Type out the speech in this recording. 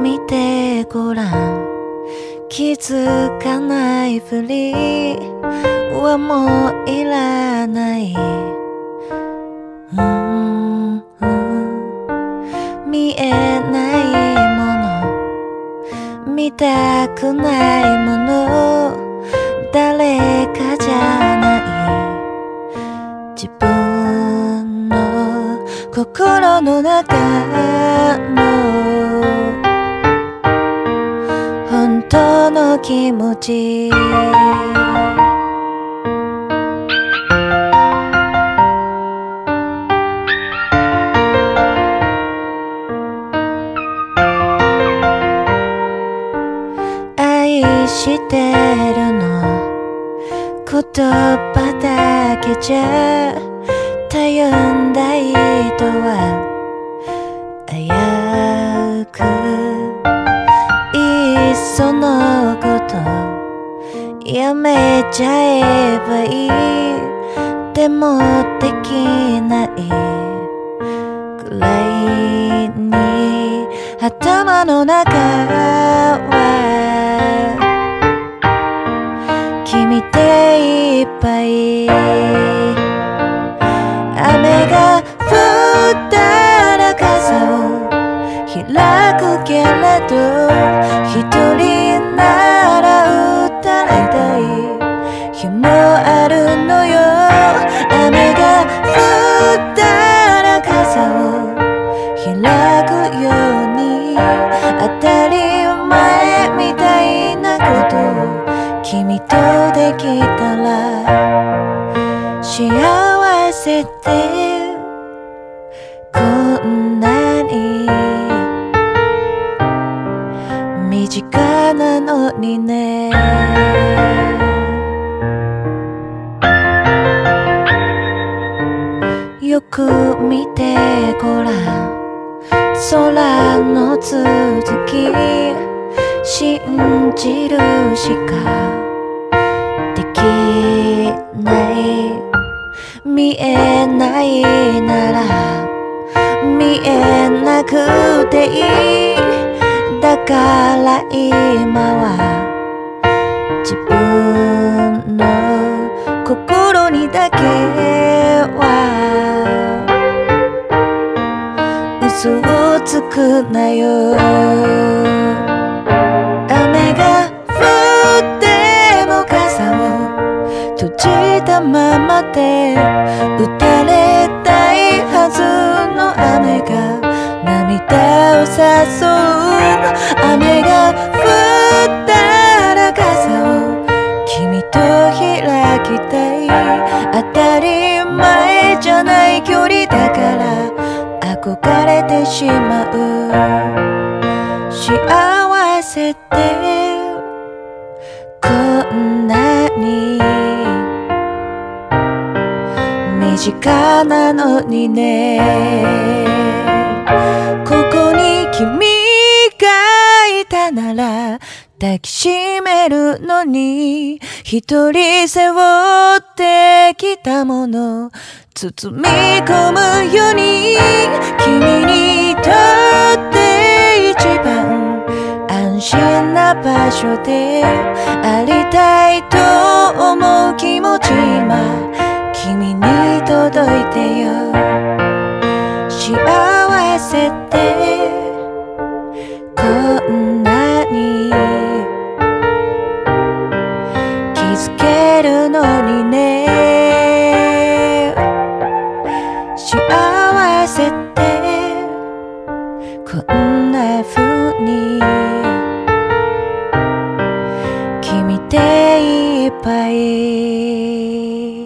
見てごらん、気づかないふりはもういらない、見えないもの、見たくないもの、誰かじゃない自分の心の中の本当の気持ち、愛してるの言葉だけじゃ頼んだ人は危うくいっそのことやめちゃえばいい、でもできないくらいに頭の中は君でいっぱい、雨が降ったら傘を開くけれど、一人なら歌いたい日もあるのよ。雨が降ったら傘を開くように、当たり前みたいなことを君とできたら幸せってこんなに身近なのにね。よく見てごらん、空の続き信じるしかできない、見えないなら見えなくていい、だから今は自分の心にだけは嘘をつくなよ。雨が降っても傘を閉じたままで、打たれたいはずの雨が涙を誘う。雨が降ったら傘を君と開きたい、当たり前じゃない距離だから憧れてしまう。幸せってこんなに身近なのにね。ここに君がいたなら抱きしめるのに、一人背負ってきたもの包み込むように、君にとって一番安心な場所でありたいと思う気持ち、今君に届いてよ。幸せってこんなに気づけるのにね。幸せってこんな風に君でいっぱい。